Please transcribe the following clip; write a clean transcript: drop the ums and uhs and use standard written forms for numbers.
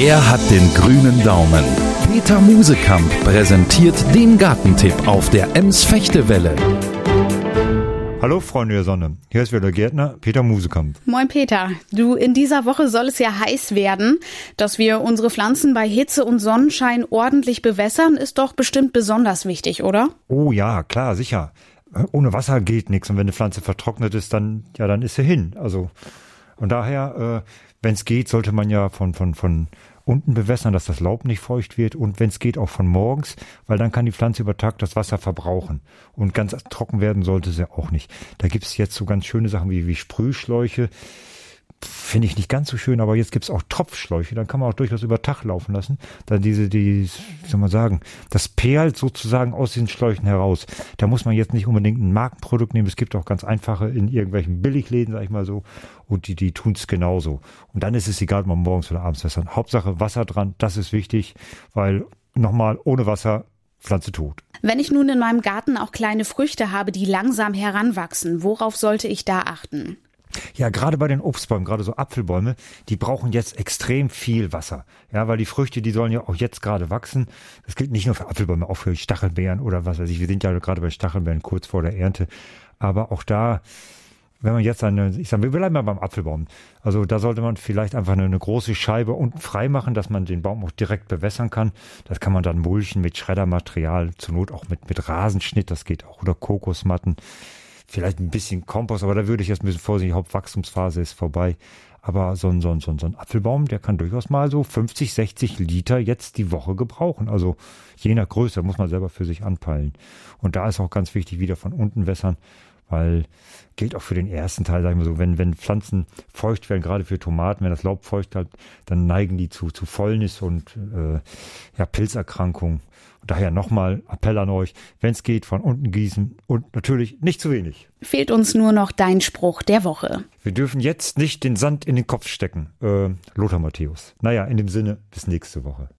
Er hat den grünen Daumen. Peter Musekamp präsentiert den Gartentipp auf der Ems-Fechtewelle. Hallo Freunde der Sonne, hier ist wieder der Gärtner Peter Musekamp. Moin Peter, du, in dieser Woche soll es ja heiß werden. Dass wir unsere Pflanzen bei Hitze und Sonnenschein ordentlich bewässern, ist doch bestimmt besonders wichtig, oder? Oh ja, klar, sicher. Ohne Wasser geht nichts und wenn eine Pflanze vertrocknet ist, dann ist sie hin. Also und daher, wenn es geht, sollte man ja von unten bewässern, dass das Laub nicht feucht wird und wenn es geht auch von morgens, weil dann kann die Pflanze über Tag das Wasser verbrauchen und ganz trocken werden sollte sie auch nicht. Da gibt es jetzt so ganz schöne Sachen wie Sprühschläuche, finde ich nicht ganz so schön, aber jetzt gibt es auch Tropfschläuche, dann kann man auch durchaus über Tag laufen lassen. Dann wie soll man sagen, das perlt sozusagen aus den Schläuchen heraus. Da muss man jetzt nicht unbedingt ein Markenprodukt nehmen, es gibt auch ganz einfache in irgendwelchen Billigläden, sag ich mal so, und die tun es genauso. Und dann ist es egal, ob man morgens oder abends wässern. Hauptsache Wasser dran, das ist wichtig, weil nochmal ohne Wasser Pflanze tot. Wenn ich nun in meinem Garten auch kleine Früchte habe, die langsam heranwachsen, worauf sollte ich da achten? Ja, gerade bei den Obstbäumen, gerade so Apfelbäume, die brauchen jetzt extrem viel Wasser. Ja, weil die Früchte, die sollen ja auch jetzt gerade wachsen. Das gilt nicht nur für Apfelbäume, auch für Stachelbeeren oder was weiß ich. Wir sind ja gerade bei Stachelbeeren kurz vor der Ernte. Aber auch da, wenn man jetzt wir bleiben mal beim Apfelbaum. Also da sollte man vielleicht einfach eine große Scheibe unten frei machen, dass man den Baum auch direkt bewässern kann. Das kann man dann mulchen mit Schreddermaterial, zur Not auch mit Rasenschnitt, das geht auch, oder Kokosmatten. Vielleicht ein bisschen Kompost, aber da würde ich jetzt ein bisschen vorsichtig, Hauptwachstumsphase ist vorbei. Aber so ein Apfelbaum, der kann durchaus mal so 50, 60 Liter jetzt die Woche gebrauchen. Also je nach Größe, muss man selber für sich anpeilen. Und da ist auch ganz wichtig, wieder von unten wässern, weil gilt auch für den ersten Teil, sagen wir so, wenn Pflanzen feucht werden, gerade für Tomaten, wenn das Laub feucht hat, dann neigen die zu Fäulnis und Pilzerkrankungen. Daher nochmal Appell an euch, wenn es geht, von unten gießen und natürlich nicht zu wenig. Fehlt uns nur noch dein Spruch der Woche. Wir dürfen jetzt nicht den Sand in den Kopf stecken. Lothar Matthäus. Naja, in dem Sinne, bis nächste Woche.